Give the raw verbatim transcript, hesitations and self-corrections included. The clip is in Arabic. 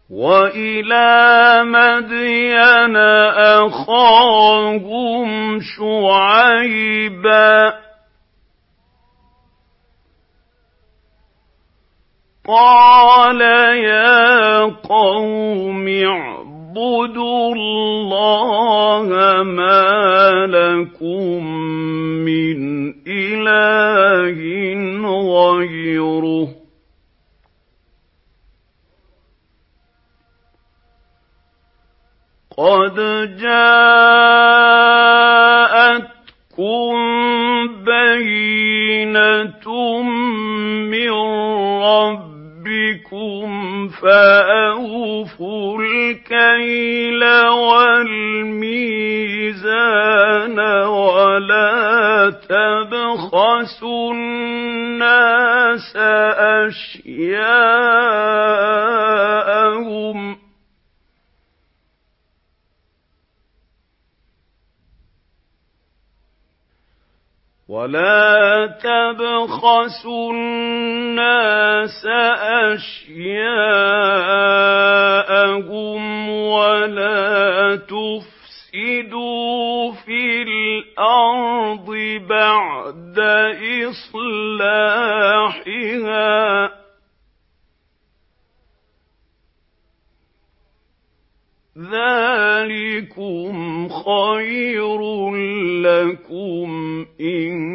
وَإِلَىٰ مَدْيَنَ أَخَاهُمْ شُعَيْبًا ۗ قَالَ يَا قَوْمِ اعْبُدُوا اللَّهَ مَا لَكُم مِّنْ إِلَٰهٍ غَيْرُهُ ۖ قَدْ جَاءَتْكُم بَيِّنَةٌ مِّن رَّبِّكُمْ فَأَوْفُوا الْكَيْلَ وَالْمِيزَانَ وَلَا تَبْخَسُوا النَّاسَ أَشْيَاءَهُمْ ۚ وَلَا تَبْخَسُوا النَّاسَ أَشْيَاءَهُمْ وَلَا تُفْسِدُوا فِي الْأَرْضِ بَعْدَ إِصْلَاحِهَا ۚ ذَٰلِكُمْ خَيْرٌ لَّكُمْ إِن